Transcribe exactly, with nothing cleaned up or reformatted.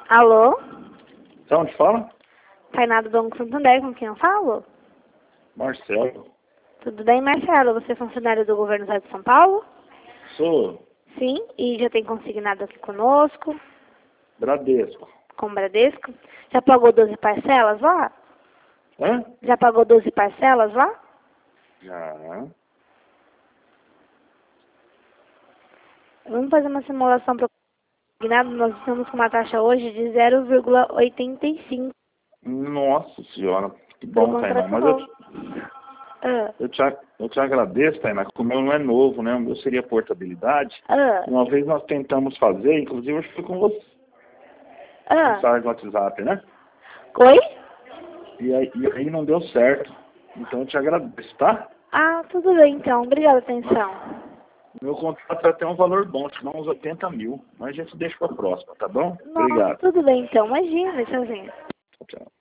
Alô? De onde fala? Tainá do Banco Santander, com quem eu falo? Marcelo. Tudo bem, Marcelo? Você é funcionário do governo do Estado de São Paulo? Sou Sim, e já tem consignado aqui conosco, Bradesco. com o Bradesco. Já pagou doze parcelas lá? Hã? Já pagou doze parcelas lá? Já. Vamos fazer uma simulação para o consignado. Nós estamos com uma taxa hoje de zero vírgula oitenta e cinco. Nossa senhora, que Pro bom, Tainá. contrato Mas eu, novo. Ah, eu, te, a- eu te agradeço, Tainá, que o meu não é novo, né? O meu seria portabilidade. ah, Uma vez nós tentamos fazer, inclusive eu fui com você, ah. mensagem no WhatsApp, né? Oi? E aí, e aí não deu certo. Então eu te agradeço, tá? Ah, tudo bem então. Obrigada pela atenção. Meu contrato vai ter um valor bom, acho que dá uns oitenta mil. Mas a gente deixa pra próxima, tá bom? Não, Obrigado. tudo bem então. Imagina, tchauzinho. Tchau.